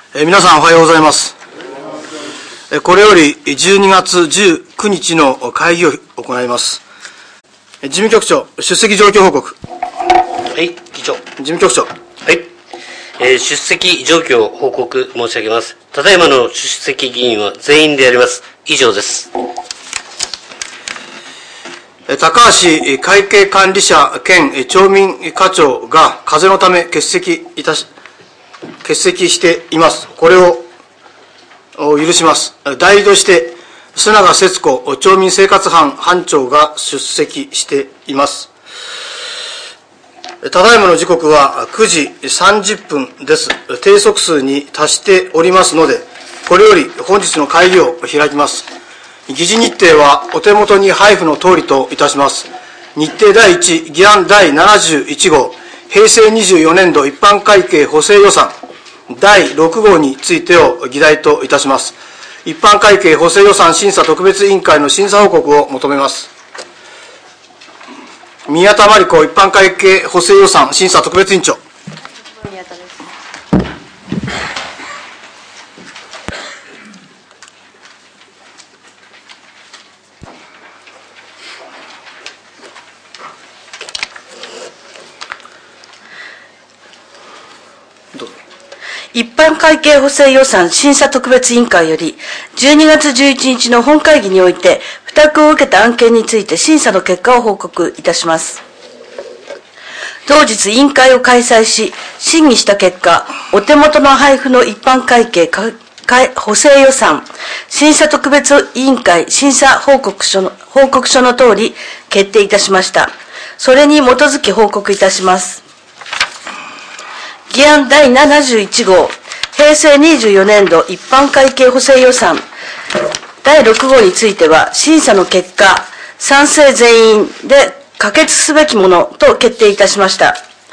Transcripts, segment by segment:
皆さんおはようございます。これより12月19日の会議を行います。事務局長、出席状況報告。 はい、議長。 事務局長。 はい。出席状況報告申し上げます。ただいまの出席議員は全員であります。以上です。 高橋会計管理者兼町民課長が風邪のため欠席しています。これを許します。代理として須永節子町民生活班班長が出席しています。ただいまの時刻は9時30分です。定則数に達しておりますので、これより本日の会議を開きます。議事日程はお手元に配布の通りといたします。日程第1、議案第71号、平成24年度一般会計補正予算第6号についてを議題といたします。一般会計補正予算審査特別委員会の審査報告を求めます。宮田真理子一般会計補正予算審査特別委員長。 宮田です。一般会計補正予算審査特別委員会より12月11日の本会議において付託を受けた案件について審査の結果を報告いたします。当日委員会を開催し審議した結果、お手元の配布の一般会計補正予算審査特別委員会審査報告書の通り決定いたしました。それに基づき報告いたします。議案第71号、平成24年度一般会計補正予算第6号については、審査の結果、賛成全員で可決すべきものと決定いたしました。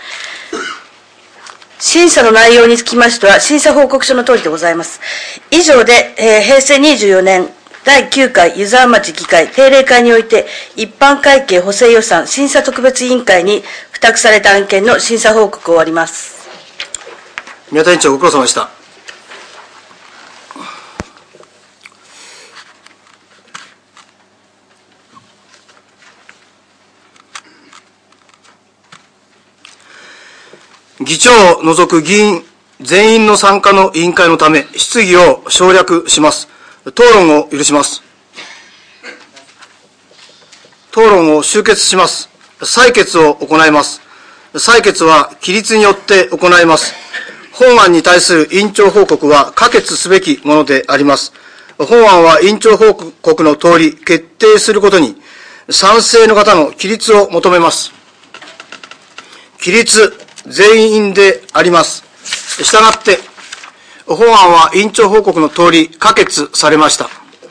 審査の内容につきましては、審査報告書の通りでございます。以上で、平成24年第9回湯沢町議会定例会において、一般会計補正予算審査特別委員会に付託された案件の審査報告を終わります。 宮田委員長、ご苦労様でした。議長を除く議員全員の参加の委員会のため、質疑を省略します。討論を許します。討論を終結します。採決を行います。採決は起立によって行います。本案に対する委員長報告は可決すべきものであります。本案は委員長報告の通り決定することに、賛成の方の起立を求めます。起立全員であります。したがって、本案は委員長報告の通り可決されました。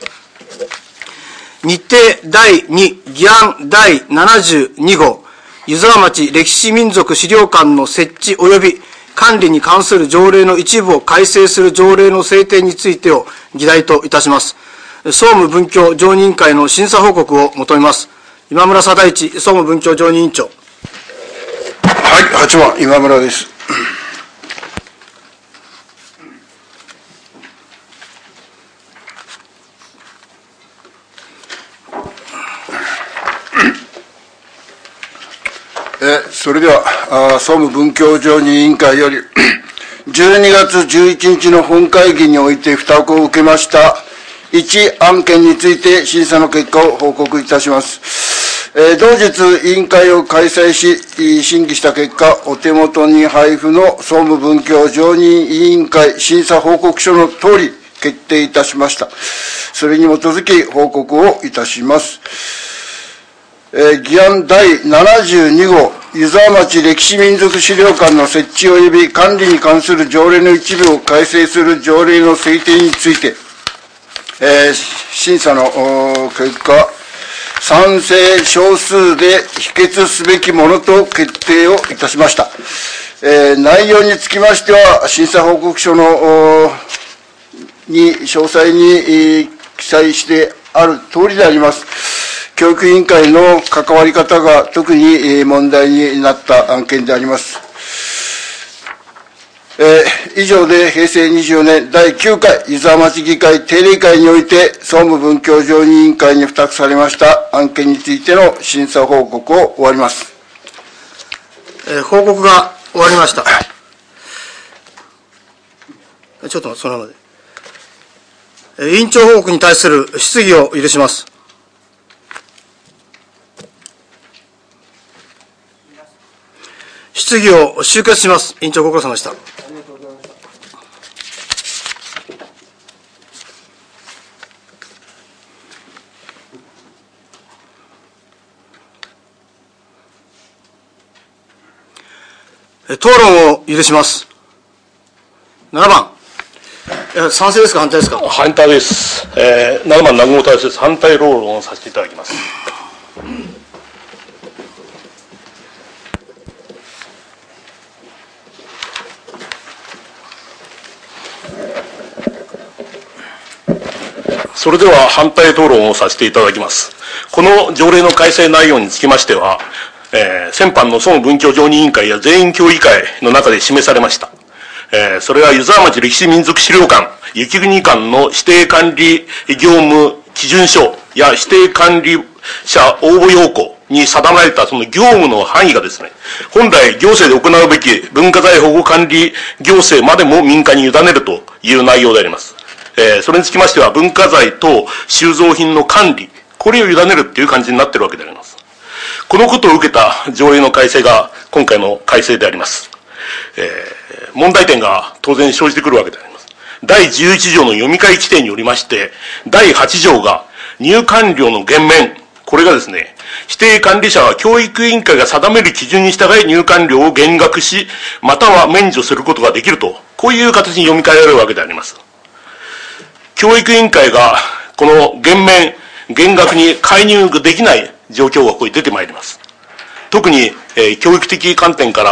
日程第2、議案第72号、湯沢町歴史民族資料館の設置及び管理に関する条例の一部を改正する条例の制定についてを議題といたします。総務文教常任委員会の審査報告を求めます。今村貞一総務文教常任委員長。 はい、8番今村です。それでは総務文教常任委員会より12月11日の本会議において付託を受けました1案件について審査の結果を報告いたします。同日委員会を開催し審議した結果、お手元に配布の総務文教常任委員会審査報告書の通り決定いたしました。それに基づき報告をいたします。議案第72号、湯沢町歴史民族資料館の設置及び管理に関する条例の一部を改正する条例の制定について、審査の結果、賛成少数で否決すべきものと決定をいたしました。内容につきましては、審査報告書のに詳細に記載してある通りであります。教育委員会の関わり方が特に問題になった案件であります。 以上で平成24年第9回湯沢町議会定例会において総務文教常任委員会に付託されました案件についての審査報告を終わります。 報告が終わりました。ちょっとそのままで。委員長報告に対する質疑を許します。質疑を終結します。委員長ご苦労様でした。討論を許します。7番。賛成ですか、反対ですか。 反対です。7番、南雲大使です。反対討論をさせていただきます。それでは反対討論をさせていただきます。この条例の改正内容につきましては、先般の総務文教常任委員会や全員協議会の中で示されました。それは湯沢町歴史民族資料館、雪国館の指定管理業務基準書や指定管理者応募要項に定められたその業務の範囲がですね、本来行政で行うべき文化財保護管理行政までも民間に委ねるという内容であります。それにつきましては文化財等収蔵品の管理、これを委ねるっていう感じになっているわけであります。このことを受けた条例の改正が今回の改正であります。問題点が当然生じてくるわけであります。第11条の読み替え規定によりまして、第8条が入館料の減免、これがですね、指定管理者は教育委員会が定める基準に従い入館料を減額し、または免除することができると、こういう形に読み替えられるわけであります。教育委員会がこの減免、減額に介入できない状況がここに出てまいります。特に、教育的観点から、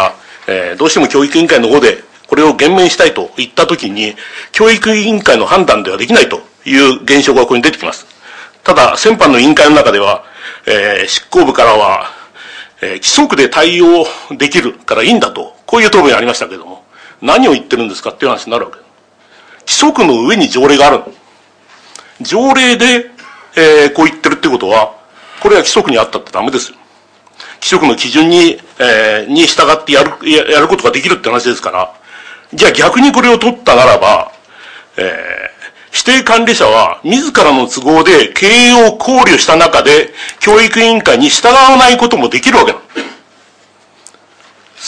どうしても教育委員会の方でこれを減免したいと言ったときに、教育委員会の判断ではできないという現象がここに出てきます。ただ、先般の委員会の中では、執行部からは、規則で対応できるからいいんだと、こういう答弁がありましたけれども、何を言ってるんですかっていう話になるわけです。規則の上に条例がある。条例で、こう言ってるってことは、これは規則にあったってダメですよ。規則の基準に従ってやることができるって話ですから、じゃあ逆にこれを取ったならば、指定管理者は自らの都合で経営を考慮した中で教育委員会に従わないこともできるわけなんです。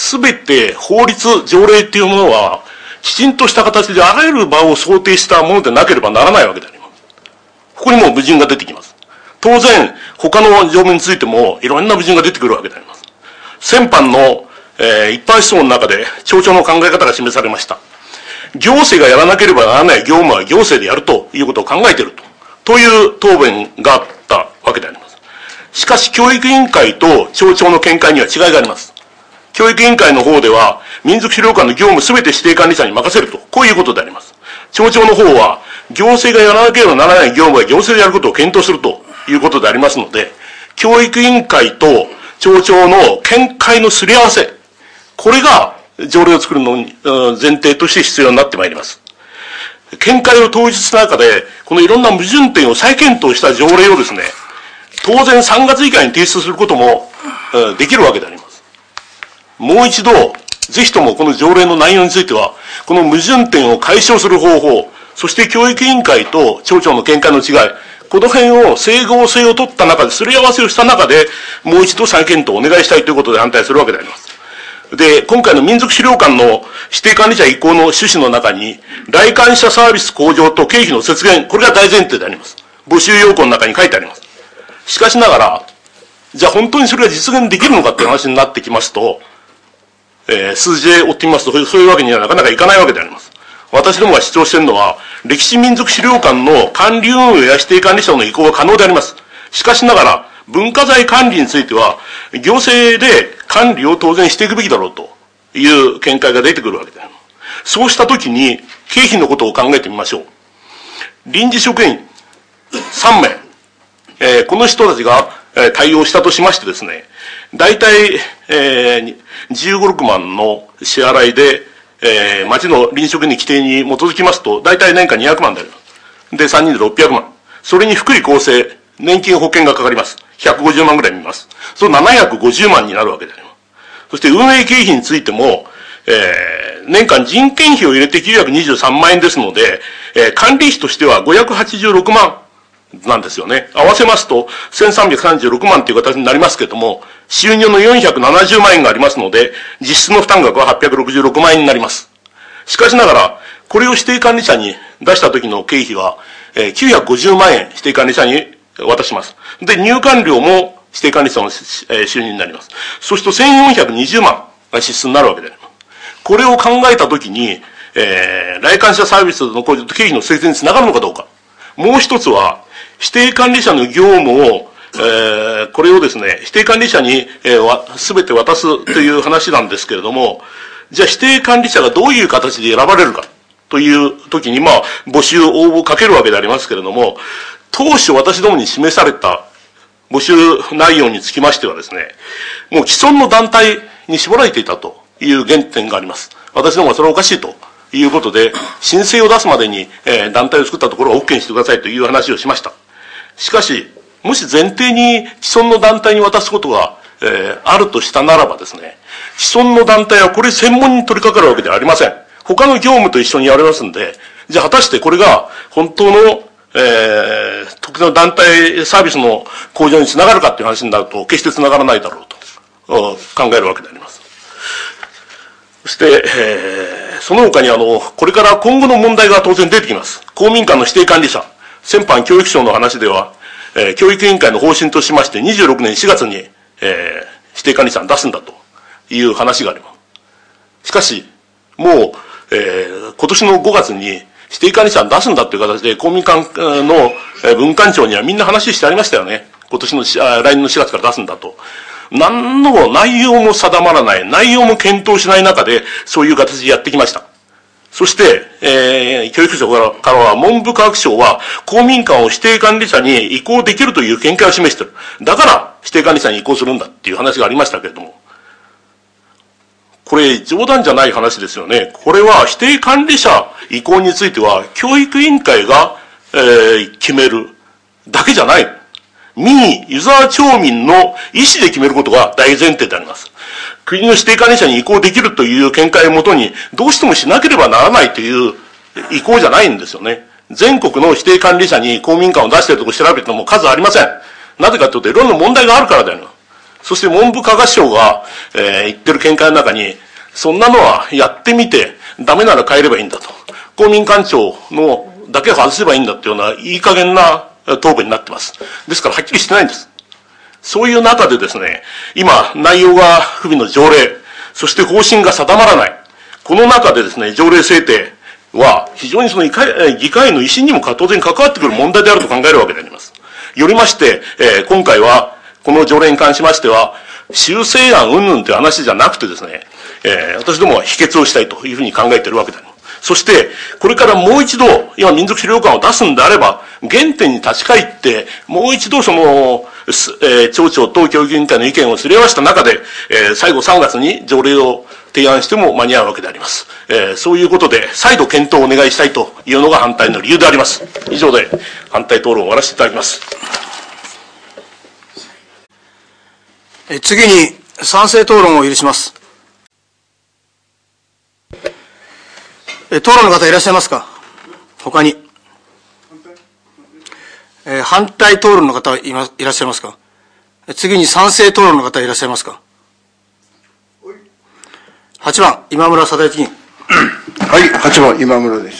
すべて法律、条例っていうものは、きちんとした形であらゆる場を想定したものでなければならないわけであります。ここにも矛盾が出てきます。当然、他の条文についてもいろんな矛盾が出てくるわけであります。先般の、一般質問の中で町長の考え方が示されました。行政がやらなければならない業務は行政でやるということを考えているという答弁があったわけであります。しかし、教育委員会と町長の見解には違いがあります。教育委員会の方では、民族資料館の業務すべて指定管理者に任せると、こういうことであります。町長の方は、行政がやらなければならない業務は行政でやることを検討するということでありますので、教育委員会と町長の見解のすり合わせ、これが条例を作るのに前提として必要になってまいります。見解を統一した中で、このいろんな矛盾点を再検討した条例をですね、当然3月以下に提出することもできるわけであります。もう一度、ぜひともこの条例の内容については、この矛盾点を解消する方法、そして教育委員会と町長の見解の違い、この辺を整合性を取った中で、すり合わせをした中で、もう一度再検討をお願いしたいということで反対するわけであります。で、今回の民族資料館の指定管理者移行の趣旨の中に、来館者サービス向上と経費の節減、これが大前提であります。募集要項の中に書いてあります。しかしながら、じゃあ本当にそれが実現できるのかっていう話になってきますと、数字で追ってみますと、そういうわけにはなかなかいかないわけであります。私どもが主張しているのは、歴史民族資料館の管理運営や指定管理者の移行は可能であります。しかしながら、文化財管理については、行政で管理を当然していくべきだろうという見解が出てくるわけであります。そうしたときに、経費のことを考えてみましょう。臨時職員3名、この人たちが対応したとしましてですね、大体、15、6万の支払いで、 町の臨職に規定に基づきますと、大体年間200万であります。で、3人で600万。それに福利厚生、年金保険がかかります。150万ぐらい見ます。その750万になるわけであります。そして運営経費についても、年間人件費を入れて923万円ですので、管理費としては586万なんですよね。合わせますと1336万という形になりますけれども、収入の470万円がありますので、実質の負担額は866万円になります。しかしながら、これを指定管理者に出した時の経費は、950万円指定管理者に渡します。で、入管料も指定管理者の収入になります。そうすると1420万が支出になるわけであります。これを考えたときに、来館者サービスの経費の節税につながるのかどうか。もう一つは、指定管理者の業務を、これをですね、指定管理者に、すべて渡すという話なんですけれども、じゃあ指定管理者がどういう形で選ばれるかというときに、募集応募をかけるわけでありますけれども、当初私どもに示された募集内容につきましてはですね、もう既存の団体に絞られていたという原点があります。私どもはそれはおかしいということで、申請を出すまでに、団体を作ったところは OK にしてくださいという話をしました。しかし、もし前提に既存の団体に渡すことが、あるとしたならばですね、既存の団体はこれ専門に取り掛かるわけではありません。他の業務と一緒にやりますんで、じゃあ果たしてこれが本当の特定の団体サービスの向上につながるかっていう話になると、決してつながらないだろうと考えるわけであります。そして、その他にこれから今後の問題が当然出てきます。公民館の指定管理者、先般教育省の話では、教育委員会の方針としまして26年4月に、指定管理者を出すんだという話があります。しかし、もう、今年の5月に指定管理者を出すんだという形で公民館の文館長にはみんな話してありましたよね。来年の4月から出すんだと。何の内容も定まらない、内容も検討しない中で、そういう形でやってきました。そして、教育省からは、文部科学省は、公民館を指定管理者に移行できるという見解を示している。だから、指定管理者に移行するんだっていう話がありましたけれども、これ、冗談じゃない話ですよね。これは、指定管理者移行については、教育委員会が、決めるだけじゃない。民意、ユーザー町民の意思で決めることが大前提であります。国の指定管理者に移行できるという見解をもとに、どうしてもしなければならないという移行じゃないんですよね。全国の指定管理者に公民館を出しているところを調べても数ありません。なぜかというと、いろんな問題があるからだよ。そして文部科学省が、言ってる見解の中に、そんなのはやってみて、ダメなら変えればいいんだと。公民館長のだけを外せばいいんだっていうような、いい加減な答弁になってます。ですから、はっきりしてないんです。そういう中でですね、今、内容が不備の条例、そして方針が定まらない。この中でですね、条例制定は、非常にその議会の威信にも当然関わってくる問題であると考えるわけであります。よりまして、今回は、この条例に関しましては、修正案云々という話じゃなくてですね、私どもは否決をしたいというふうに考えているわけであります。そして、これからもう一度、今民族資料館を出すんであれば、原点に立ち返って、もう一度その、町長と教育委員会の意見をすり合わせた中で、最後3月に条例を提案しても間に合うわけであります。そういうことで、再度検討をお願いしたいというのが反対の理由であります。以上で反対討論を終わらせていただきます。 次に、賛成討論を許します。討論の方いらっしゃいますか？他に。反対討論の方いらっしゃいますか？次に賛成討論の方いらっしゃいますか？8番、今村貞之議員。 はい、8番、今村です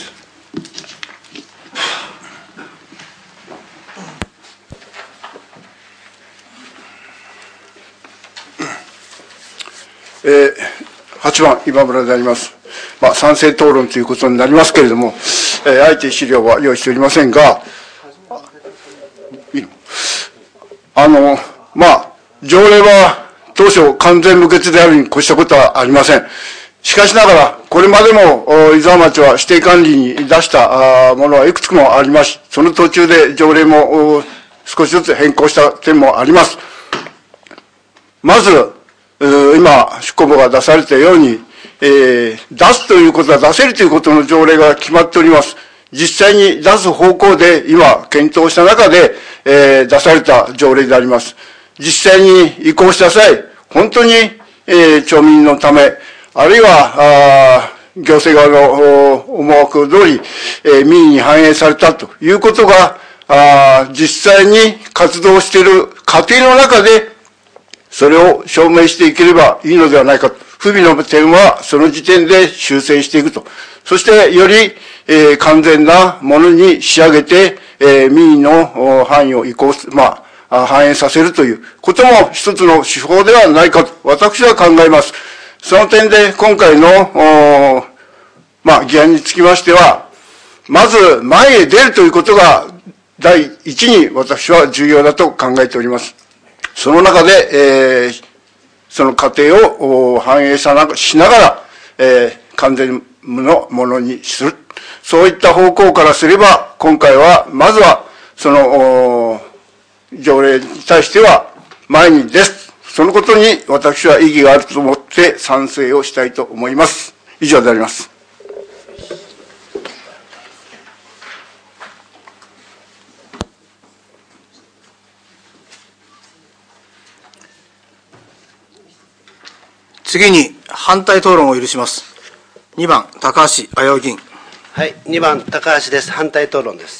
。8番、今村であります。賛成討論ということになりますけれども、あえて資料は用意しておりませんが、条例は当初完全無欠であるに越したことはありません。しかしながら、これまでも伊沢町は指定管理に出したものはいくつもありますし、その途中で条例も少しずつ変更した点もあります。まず、今、出庫簿が出されたように、 出すということは出せるということの条例が決まっております。実際に出す方向で今検討した中で、出された条例であります。実際に移行した際、本当に、町民のため、あるいは、行政側の思惑通り、民意に反映されたということが、実際に活動している過程の中で、それを証明していければいいのではないかと。不備の点はその時点で修正していくと。そしてより、完全なものに仕上げて、民意の範囲を反映させるということも一つの手法ではないかと私は考えます。その点で今回の議案につきましては、まず前へ出るということが第一に私は重要だと考えております。その中で、その過程を反映しながら、完全のものにする。そういった方向からすれば、今回は、まずは、その、条例に対しては、前に出す。そのことに私は意義があると思って賛成をしたいと思います。以上であります。 次に反対討論を許します。2番、高橋綾議員。 はい、2番、高橋です。反対討論です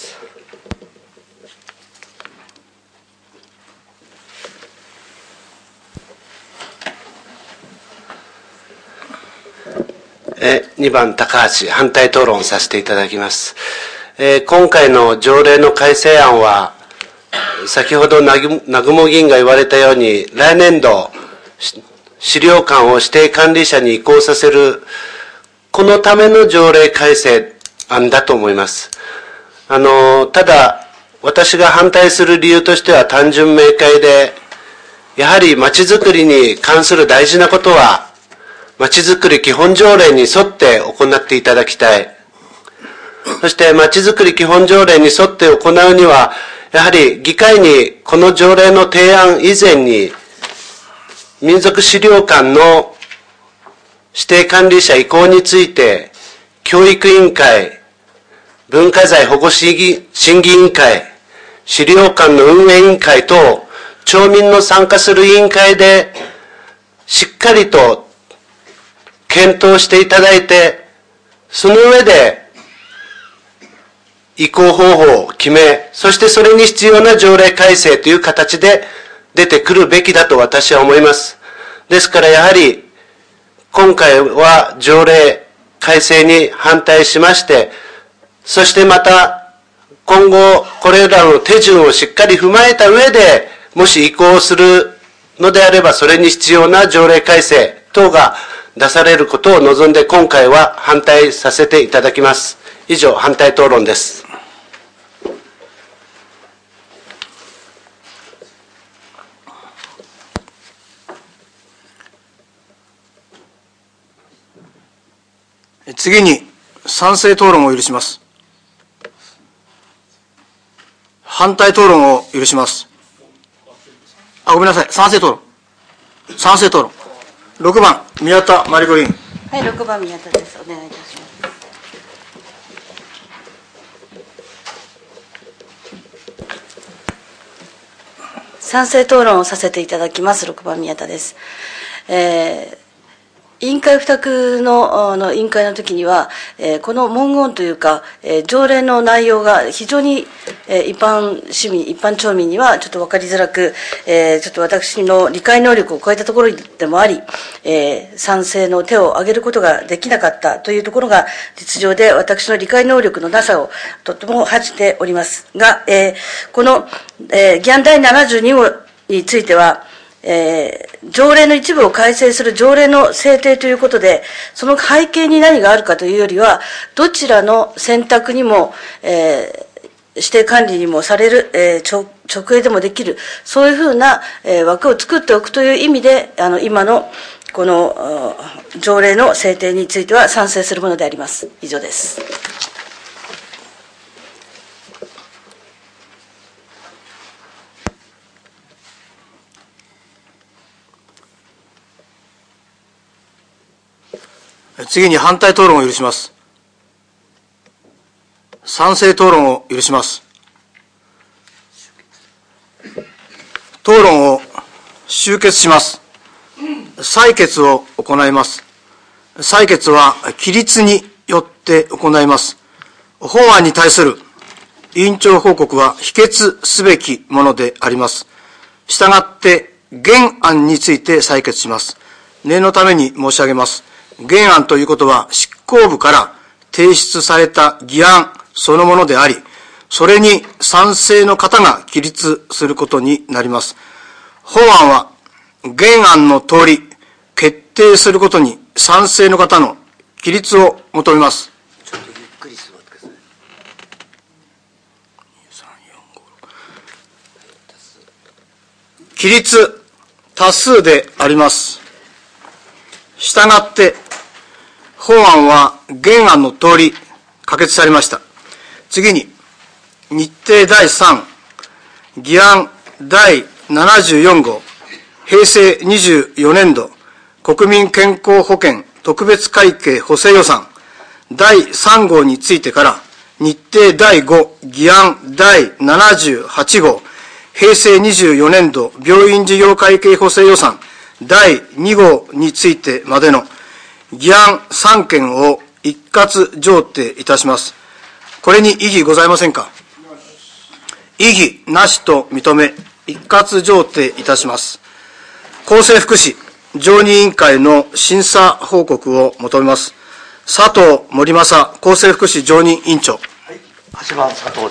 。2番、高橋、反対討論させていただきます。今回の条例の改正案は、先ほど南雲議員が言われたように、来年度、資料館を指定管理者に移行させる、このための条例改正案だと思います。ただ、私が反対する理由としては単純明快で、やはり街づくりに関する大事なことは、街づくり基本条例に沿って行っていただきたい。そして街づくり基本条例に沿って行うには、やはり議会にこの条例の提案以前に、民族資料館の指定管理者移行について、教育委員会、文化財保護審議委員会、資料館の運営委員会と、町民の参加する委員会で、しっかりと検討していただいて、その上で、移行方法を決め、そしてそれに必要な条例改正という形で出てくるべきだと私は思います。ですからやはり、今回は条例改正に反対しまして、そしてまた今後これらの手順をしっかり踏まえた上で、もし移行するのであればそれに必要な条例改正等が出されることを望んで今回は反対させていただきます。以上、反対討論です。 次に賛成討論を許します。反対討論を許します。ごめんなさい。賛成討論。賛成討論。6番、宮田真理子議員。 はい、6番宮田です。お願いいたします。賛成討論をさせていただきます。6番宮田です。委員会付託の委員会の時には、この文言というか、条例の内容が非常に、一般町民にはちょっと分かりづらく、ちょっと私の理解能力を超えたところでもあり、賛成の手を挙げることができなかったというところが実情で、私の理解能力のなさをとても恥じておりますが、この、議案第72号については、条例の一部を改正する条例の制定ということで、その背景に何があるかというよりは、どちらの選択にも、指定管理にもされる、直営でもできる、そういうふうな、枠を作っておくという意味で、今のこの条例の制定については賛成するものであります。以上です。 次に反対討論を許します。賛成討論を許します。討論を終結します。採決を行います。採決は規律によって行います。本案に対する委員長報告は否決すべきものであります。したがって原案について採決します。念のために申し上げます。原案ということは執行部から提出された議案そのものであり、それに賛成の方が起立することになります。本案は原案の通り決定することに賛成の方の起立を求めます。 ちょっとゆっくり座ってください。 起立多数であります。したがって本案は原案の通り可決されました。次に日程第3議案第74号平成24年度国民健康保険特別会計補正予算第3号についてから日程第5議案第78号平成24年度病院事業会計補正予算第2号についてまでの議案3件を一括上呈いたします。これに異議ございませんか。異議なしと認め、一括上呈いたします。厚生福祉常任委員会の審査報告を求めます。佐藤森正厚生福祉常任委員長。 8番佐藤です。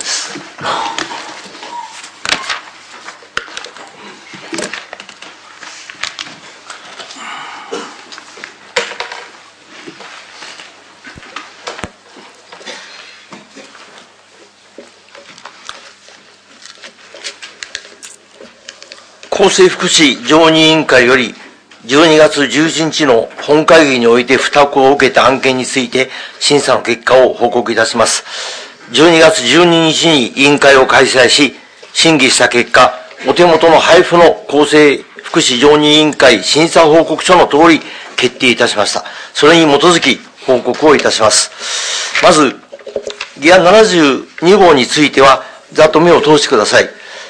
厚生福祉常任委員会より12月11日の本会議において付託を受けた案件について審査の結果を報告いたします。12月12日に委員会を開催し、審議した結果、お手元の配布の厚生福祉常任委員会審査報告書の通り決定いたしました。それに基づき報告をいたします。まず、議案72号については、ざっと目を通してください。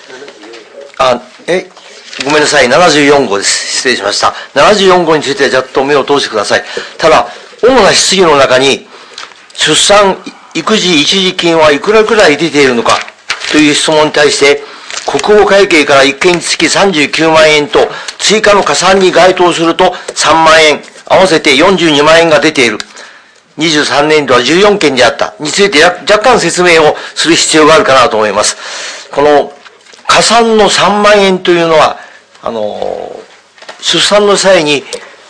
ごめんなさい、74号です。失礼しました。74号についてはざっと目を通してください。ただ、主な質疑の中に、出産育児一時金はいくらくらい出ているのかという質問に対して、国語会計から1件につき39万円と、追加の加算に該当すると3万円、合わせて42万円が出ている。23年度は14件であったについて若干説明をする必要があるかなと思います。この加算の3万円というのは、出産の際に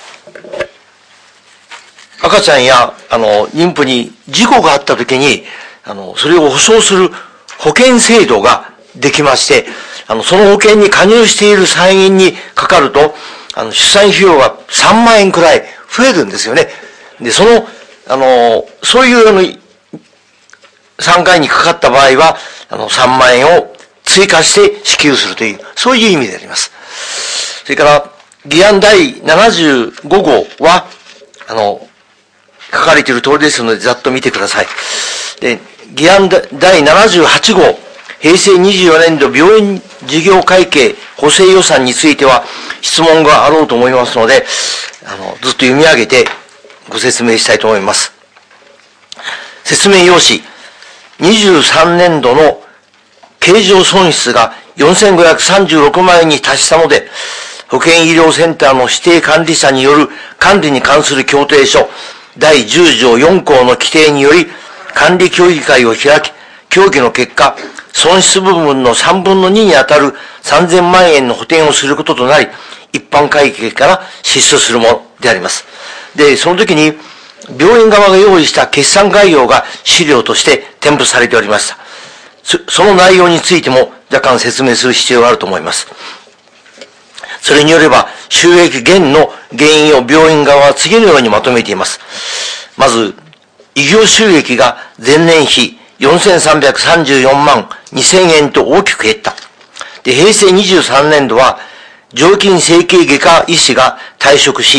赤ちゃんや妊婦に事故があったときにそれを保証する保険制度ができまして、その保険に加入している産院にかかると出産費用が3万円くらい増えるんですよね。でそういう3回にかかった場合は3万円を追加して支給するという、そういう意味であります。それから、議案第75号は、書かれている通りですので、ざっと見てください。で、議案第78号、平成24年度病院事業会計補正予算については、質問があろうと思いますので、ずっと読み上げてご説明したいと思います。説明用紙、23年度の経常損失が4536万円に達したので、保健医療センターの指定管理者による管理に関する協定書第10条4項の規定により管理協議会を開き、協議の結果、損失部分の3分の2にあたる3000万円の補填をすることとなり、一般会計から支出するものであります。で、その時に病院側が用意した決算概要が資料として添付されておりました。その内容についても若干説明する必要があると思います。それによれば、収益減の原因を病院側は次のようにまとめています。まず、医療収益が前年比4334万2000円と大きく減った。で、平成23年度は、常勤整形外科医師が退職し、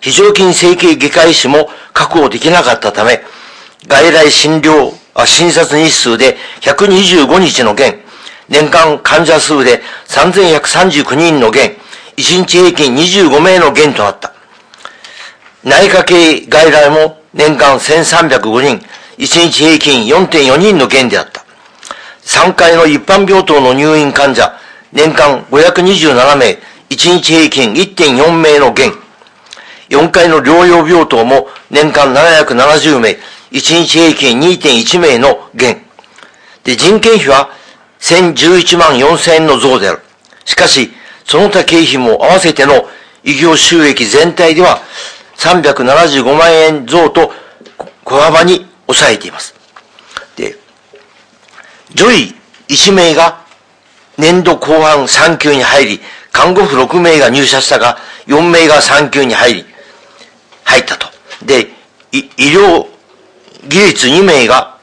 非常勤整形外科医師も確保できなかったため、外来診察日数で125日の減、年間患者数で3139人の減、1日平均25名の減となった。内科系外来も年間1305人、1日平均 4.4 人の減であった。3階の一般病棟の入院患者、年間527名、1日平均 1.4 名の減。4階の療養病棟も年間770名、1日平均 2.1 名の減。で、人件費は1011万4000円の増である。しかし、その他経費も合わせての医療収益全体では375万円増と小幅に抑えています。で、女医1名が年度後半3級に入り、看護婦6名が入社したが、4名が3級に入ったと。で、医療技術2名が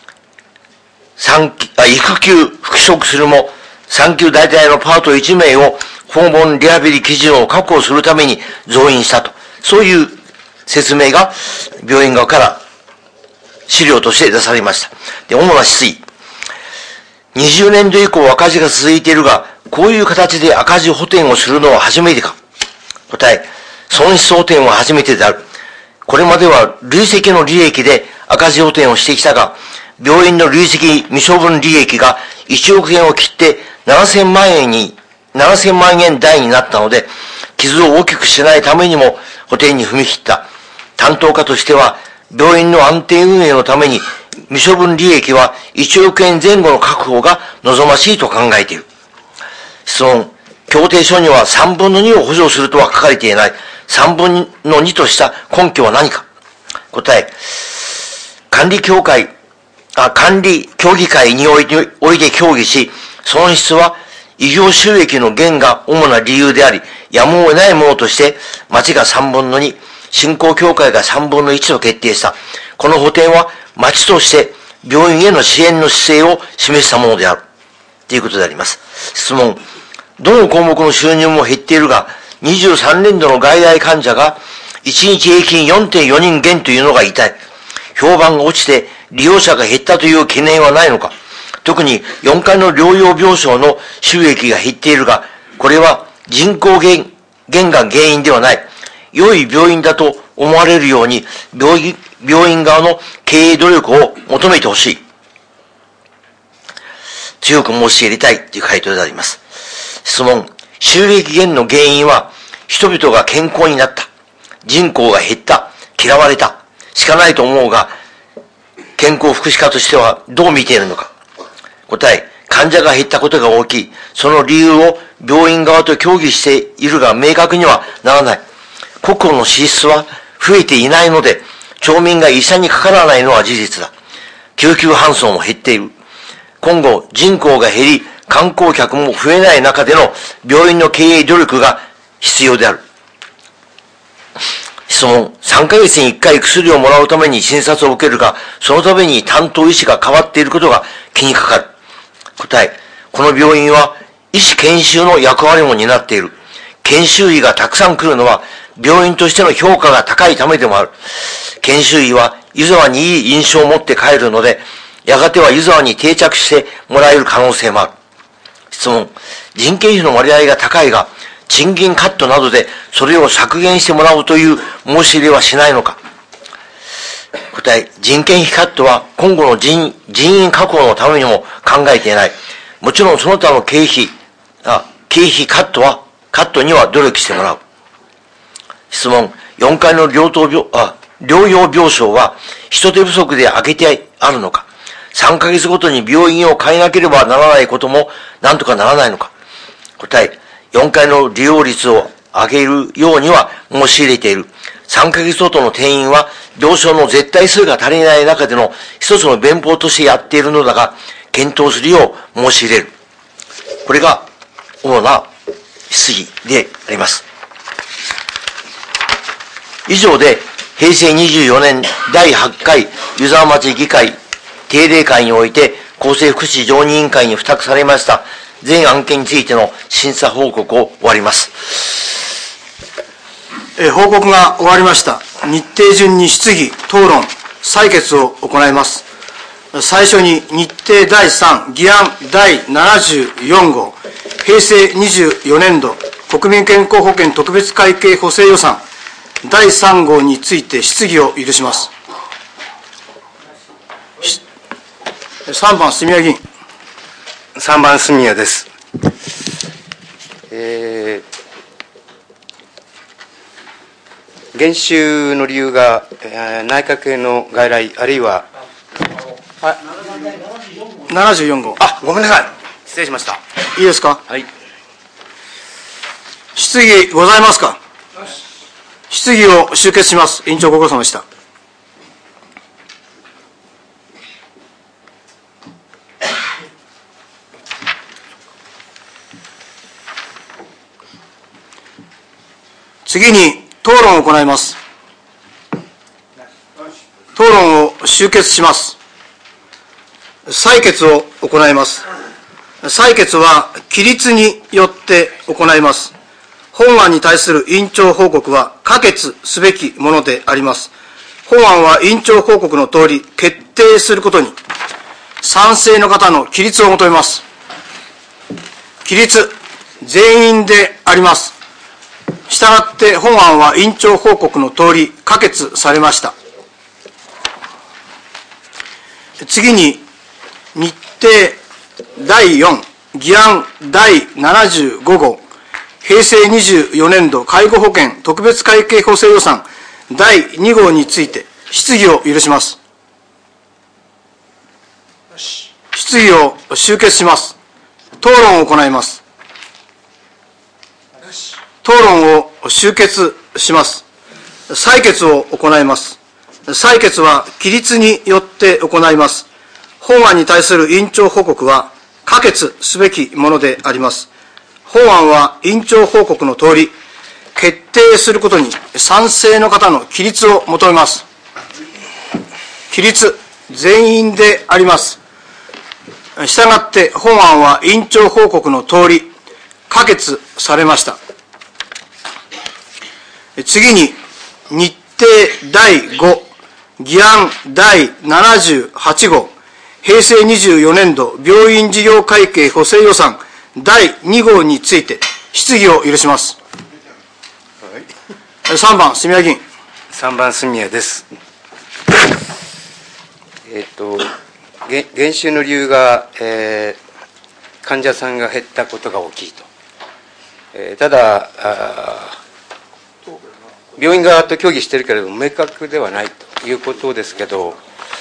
育休復職するも、3級大体のパート1名を訪問リハビリ基準を確保するために増員したと。そういう説明が病院側から資料として出されました。で、主な指推。20年度以降赤字が続いているが、こういう形で赤字補填をするのは初めてか。答え、損失補填は初めてである。これまでは累積の利益で赤字補填をしてきたが、病院の累積未処分利益が1億円を切って7000万円台になったので、傷を大きくしないためにも補填に踏み切った。担当課としては、病院の安定運営のために未処分利益は1億円前後の確保が望ましいと考えている。質問。協定書には3分の2を補助するとは書かれていない。3分の2とした根拠は何か。答え。管理協議会において協議し、損失は医療収益の減が主な理由であり、やむを得ないものとして、町が3分の2、振興協会が3分の1と決定した。この補填は町として病院への支援の姿勢を示したものである。ということであります。質問。どの項目の収入も減っているが、23年度の外来患者が1日平均 4.4 人減というのが痛い。評判が落ちて利用者が減ったという懸念はないのか。特に4階の療養病床の収益が減っているが、これは人口減が原因ではない。良い病院だと思われるように病院側の経営努力を求めてほしい。強く申し入れたいという回答であります。質問。収益減の原因は人々が健康になった。人口が減った。嫌われた。しかないと思うが、健康福祉課としてはどう見ているのか。答え。患者が減ったことが大きい。その理由を病院側と協議しているが明確にはならない。国庫の支出は増えていないので、町民が医者にかからないのは事実だ。救急搬送も減っている。今後人口が減り、観光客も増えない中での病院の経営努力が必要である。質問。3ヶ月に1回薬をもらうために診察を受けるが、そのために担当医師が変わっていることが気にかかる。答え。この病院は医師研修の役割も担っている。研修医がたくさん来るのは病院としての評価が高いためでもある。研修医はユザワにいい印象を持って帰るので、やがてはユザワに定着してもらえる可能性もある。質問。人件費の割合が高いが、賃金カットなどでそれを削減してもらうという申し入れはしないのか。答え。人件費カットは今後の人員確保のためにも考えていない。もちろんその他の経費カットには努力してもらう。質問。4階の療養病床は人手不足で空けてあるのか。3ヶ月ごとに病院を変えなければならないこともなんとかならないのか。答え。4階の利用率を上げるようには申し入れている。3ヶ月ごとの転院は病床の絶対数が足りない中での一つの弁法としてやっているのだが、検討するよう申し入れる。これが主な質疑であります。以上で平成24年第8回湯沢町議会定例会において厚生福祉常任委員会に付託されました全案件についての審査報告を終わります。 報告が終わりました。日程順に質疑、討論、採決を行います。最初に日程第3、議案第74号、平成24年度国民健康保険特別会計補正予算第3号について質疑を許します。3番、住谷議員。 3番、住谷です。減収の理由が、内閣への外来、あるいは、 74号。 ごめんなさい。失礼しました。 いいですか。 はい。 質疑ございますか。質疑を終結します。委員長ご苦労様でした。次に討論を行います。討論を終結します。採決を行います。採決は規律によって行います。本案に対する委員長報告は可決すべきものであります。本案は委員長報告の通り決定することに賛成の方の起立を求めます。起立、全員であります。したがって本案は委員長報告の通り可決されました。次に日程第4、議案第75号、平成24年度介護保険特別会計補正予算第2号について質疑を許します。質疑を終結します。討論を行います。討論を終結します。採決を行います。採決は規律によって行います。本案に対する委員長報告は可決すべきものであります。本案は委員長報告の通り決定することに賛成の方の起立を求めます。起立、全員であります。したがって本案は委員長報告の通り可決されました。次に日程第5、議案第78号、平成24年度病院事業会計補正予算第2号について質疑を許します。3番、住谷議員。 3番、住谷です。減収の理由が、患者さんが減ったことが大きいと。ただ病院側と協議しているけれども明確ではないということですけど、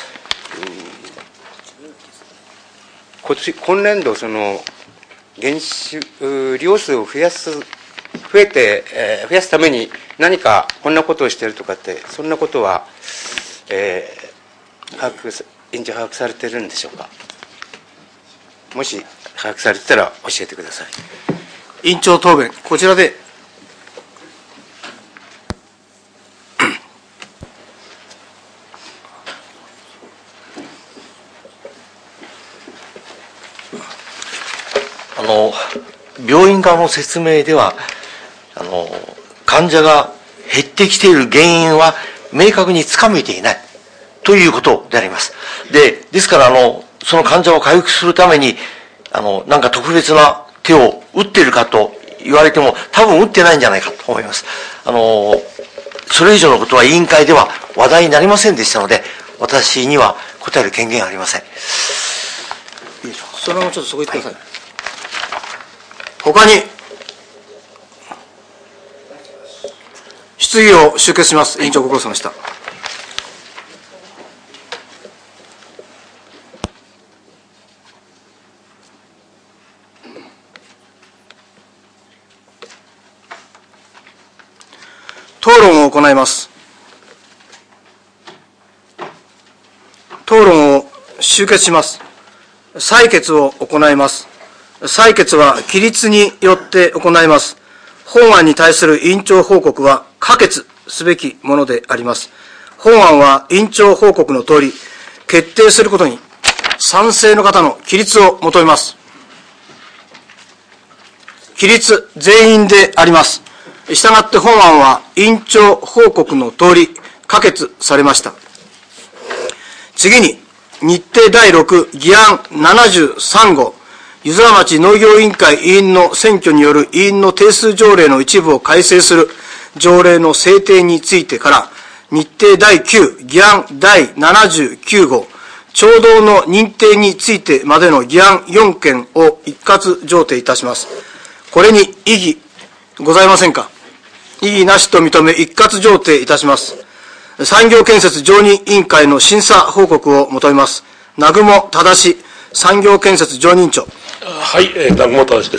今年度減収利用数を増やすために何かこんなことをしているとかってそんなことは、委員長把握されているんでしょうか。もし把握されてたら教えてください。 委員長答弁、こちらで。 病院側の説明では、患者が減ってきている原因は明確につかめていないということであります。ですから、その患者を回復するために、なんか特別な手を打っているかと言われても、多分打ってないんじゃないかと思います。それ以上のことは委員会では話題になりませんでしたので、私には答える権限はありません。 そのままちょっとそこ行ってください。他に質疑を終結します。委員長ご苦労様でした。討論を行います。討論を終結します。採決を行います。採決は規律によって行います。本案に対する委員長報告は可決すべきものであります。本案は委員長報告の通り決定することに賛成の方の起立を求めます。起立、全員であります。 したがって本案は委員長報告の通り可決されました。次に、日程第6議案73号、湯沢町農業委員会委員の選挙による委員の定数条例の一部を改正する条例の制定についてから、日程第9議案第79号、町道の認定についてまでの議案4件を一括上呈いたします。これに異議ございませんか。異議なしと認め一括上呈いたします。産業建設常任委員会の審査報告を求めます。南雲正産業建設常任委員長。 はい、南雲正です。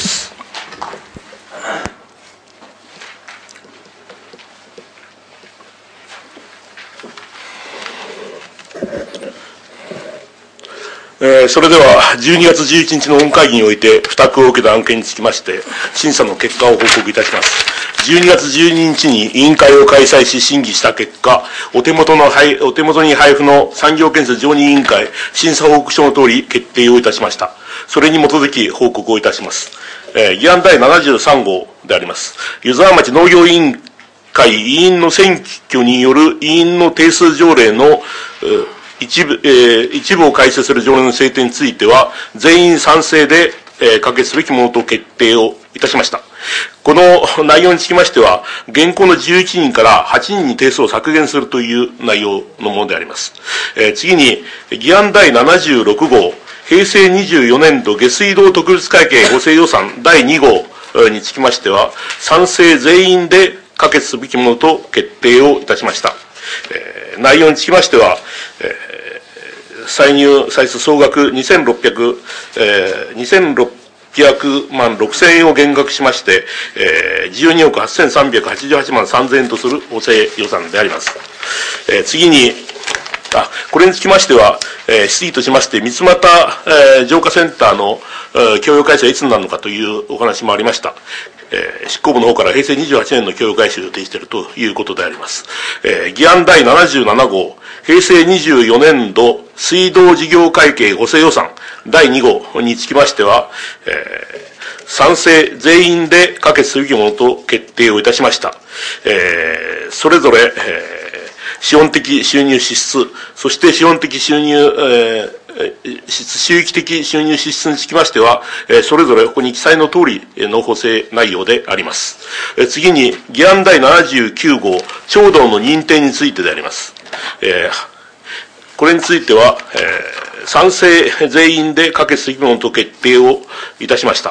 それでは12月11日の本会議において付託を受けた案件につきまして審査の結果を報告いたします。12月12日に委員会を開催し審議した結果、お手元に配布の産業建設常任委員会審査報告書の通り決定をいたしました。それに基づき報告をいたします。議案第73号であります。湯沢町農業委員会委員の選挙による委員の定数条例の一部を改正する条例の制定については、全員賛成で、可決すべきものと決定をいたしました。この内容につきましては、現行の11人から8人に定数を削減するという内容のものであります。次に、議案第76号、平成24年度下水道特別会計補正予算第2号につきましては、賛成全員で可決すべきものと決定をいたしました。内容につきましては、歳出総額2600万6000円を減額しまして、12億8388万3000円とする補正予算であります。次に、これにつきましては、質疑としまして、三俣浄化センターの供与開始はいつになるのかというお話もありました。執行部の方から平成28年の供与開始を予定しているということであります。議案第77号、平成24年度水道事業会計補正予算第2号につきましては、賛成全員で可決すべきものと決定をいたしました。それぞれ、資本的収入支出、そして資本的収入、収益的収入支出につきましては、それぞれここに記載の通りの補正内容であります。次に、議案第79号、町道の認定についてであります。これについては、賛成全員で可決すべきものと決定をいたしました。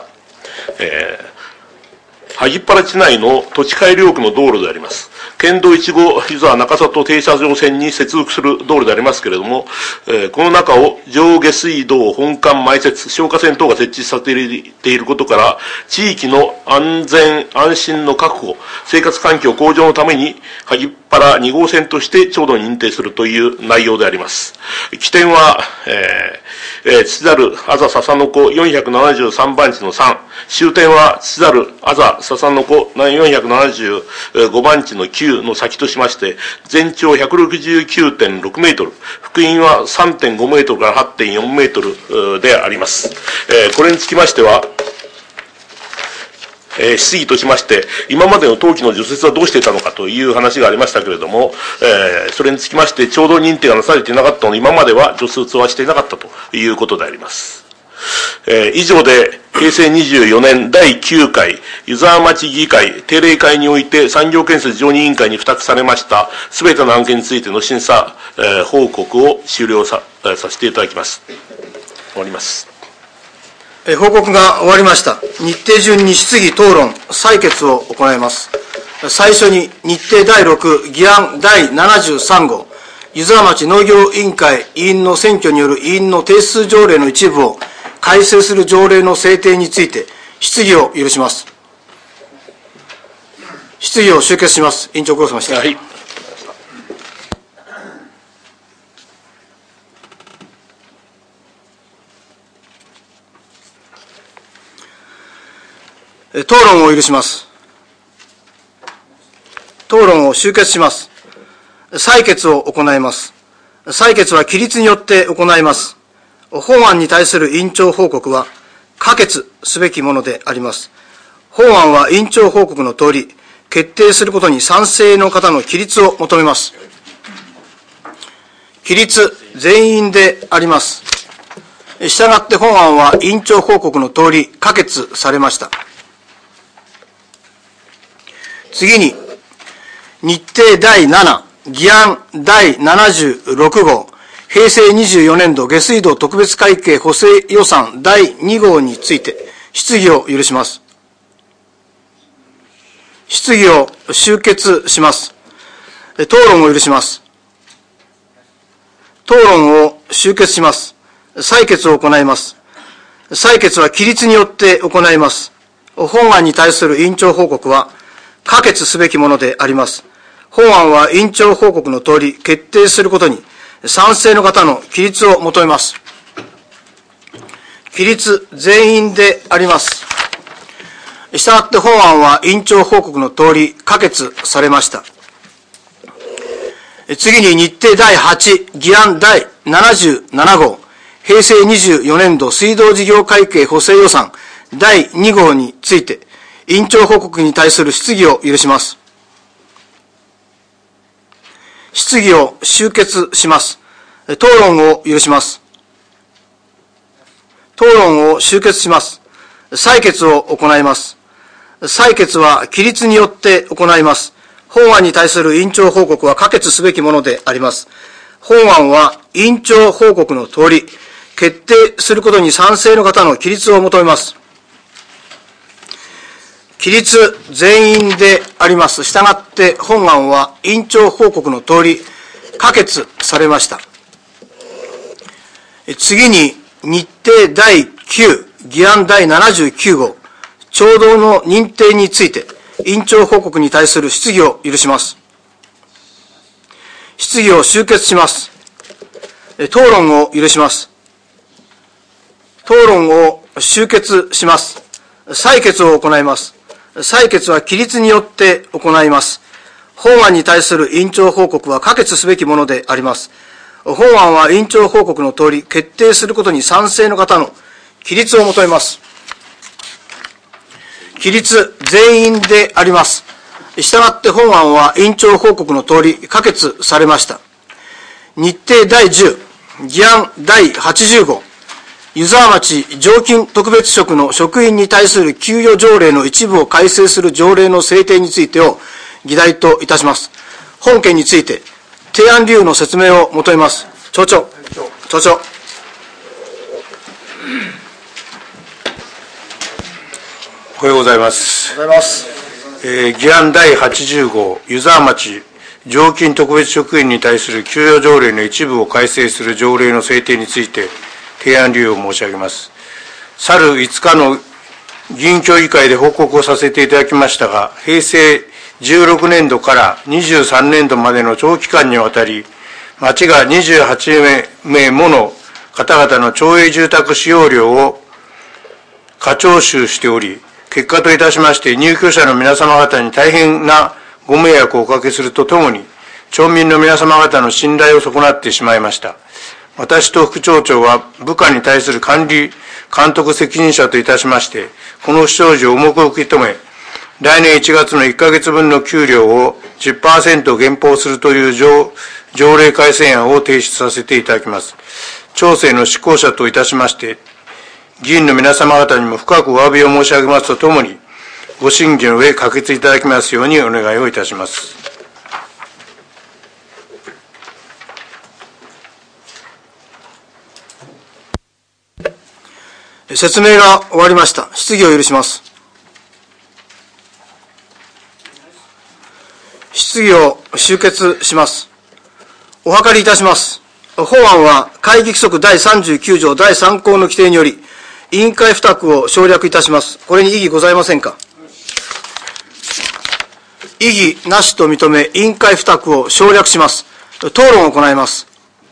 萩原地内の土地改良区の道路であります。県道1号湯沢中里停車場線に接続する道路でありますけれども、この中を上下水道本管埋設、消火栓等が設置されていることから、地域の安全安心の確保、生活環境向上のために萩原2号線として町道に認定するという内容であります。起点は、土猿あざ笹の子473番地の3、終点は土猿あざ笹の子475番地の9の先としまして、全長 169.6 メートル、幅員は 3.5 メートルから 8.4 メートルであります。これにつきましては、質疑としまして、今までの冬季の除雪はどうしていたのかという話がありましたけれども、それにつきまして、町道認定がなされていなかったので、今までは除雪はしていなかったということであります。以上で、平成24年第9回湯沢町議会定例会において産業建設常任委員会に付託されましたすべての案件についての審査、報告を終了させていただきます。終わります。 報告が終わりました。日程順に質疑討論、採決を行います。最初に日程第6議案第73号、湯沢町農業委員会委員の選挙による委員の定数条例の一部を改正する条例の制定について質疑を許します。質疑を終結します。委員長、ご苦労様でした。 はい。 討論を許します。討論を終結します。採決を行います。採決は起立によって行います。本案に対する委員長報告は可決すべきものであります。本案は委員長報告の通り決定することに賛成の方の起立を求めます。起立全員であります。したがって本案は委員長報告の通り可決されました。次に、日程第7、議案第76号、平成24年度下水道特別会計補正予算第2号について質疑を許します。質疑を終結します。討論を許します。討論を終結します。採決を行います。採決は起立によって行います。本案に対する委員長報告は可決すべきものであります。本案は委員長報告の通り決定することに賛成の方の起立を求めます。起立全員であります。したがって本案は委員長報告の通り可決されました。次に日程第8、議案第77号、平成24年度水道事業会計補正予算第2号について、委員長報告に対する質疑を許します。質疑を終結します。討論を許します。討論を終結します。採決を行います。採決は起立によって行います。本案に対する委員長報告は可決すべきものであります。本案は委員長報告の通り、決定することに賛成の方の起立を求めます。起立全員であります。したがって本案は委員長報告の通り可決されました。次に日程第9、議案第79号、聴導の認定について、委員長報告に対する質疑を許します。質疑を終結します。討論を許します。討論を終結します。採決を行います。採決は起立によって行います。本案に対する委員長報告は可決すべきものであります。本案は委員長報告の通り決定することに賛成の方の起立を求めます。起立全員であります。したがって本案は委員長報告の通り可決されました。日程第10、議案第80号、湯沢町常勤特別職の職員に対する給与条例の一部を改正する条例の制定についてを議題といたします。本件について提案理由の説明を求めます。町長。 おはようございます。議案第80号、湯沢町常勤特別職員に対する給与条例の一部を改正する条例の制定について提案理由を申し上げます。去る5日の議員協議会で報告をさせていただきましたが、平成16年度から23年度までの長期間にわたり、町が28名もの方々の町営住宅使用料を過徴収しており、結果といたしまして入居者の皆様方に大変なご迷惑をおかけするとともに、町民の皆様方の信頼を損なってしまいました。私と副町長は部下に対する管理監督責任者といたしまして、この不祥事を重く受け止め、来年1月の1ヶ月分の給料を 10% 減俸するという条例改正案を提出させていただきます。町政の執行者といたしまして、議員の皆様方にも深くお詫びを申し上げますとともに、ご審議の上、可決いただきますようにお願いをいたします。 説明が終わりました。質疑を許します。質疑を終結します。お諮りいたします。本案は会議規則第39条第3項の規定により、委員会付託を省略いたします。これに異議ございませんか。異議なしと認め、委員会付託を省略します。討論を行います。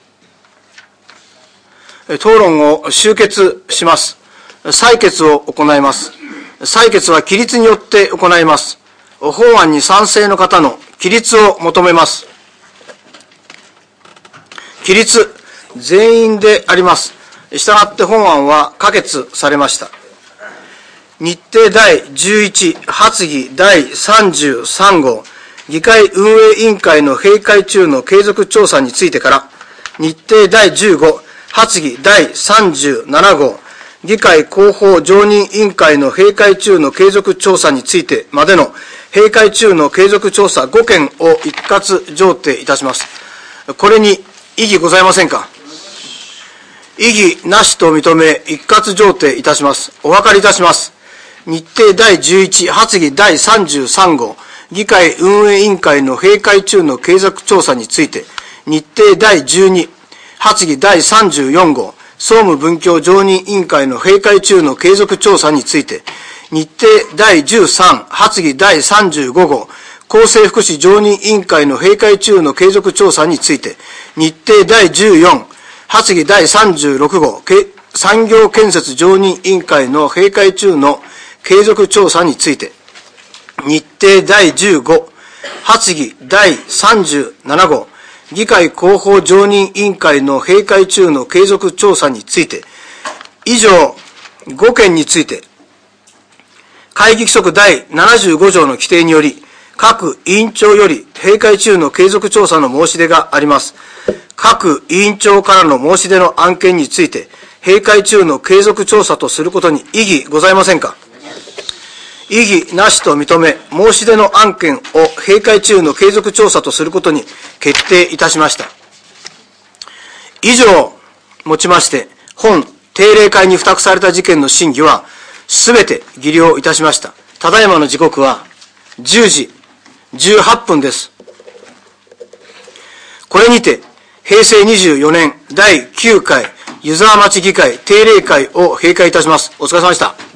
討論を終結します。採決を行います。採決は起立によって行います。本案に賛成の方の起立を求めます。起立全員であります。したがって本案は可決されました。 日程第11発議第33号議会運営委員会の閉会中の継続調査についてから、日程第15発議第37号議会広報常任委員会の閉会中の継続調査についてまでの閉会中の継続調査5件を一括上呈いたします。これに異議ございませんか。異議なしと認め一括上呈いたします。お諮りいたします。日程第11発議第33号議会運営委員会の閉会中の継続調査について、日程第12発議第34号総務文教常任委員会の閉会中の継続調査について、日程第13発議第35号厚生福祉常任委員会の閉会中の継続調査について、日程第14発議第36号産業建設常任委員会の閉会中の継続調査について、日程第15発議第37号議会広報常任委員会の閉会中の継続調査について、以上5件について、会議規則第75条の規定により、各委員長より閉会中の継続調査の申し出があります。各委員長からの申し出の案件について、閉会中の継続調査とすることに異議ございませんか。異議なしと認め、申し出の案件を閉会中の継続調査とすることに決定いたしました。以上をもちまして、本定例会に付託された事件の審議は、すべて議了いたしました。ただいまの時刻は10時18分です。これにて、平成24年第9回湯沢町議会定例会を閉会いたします。お疲れ様でした。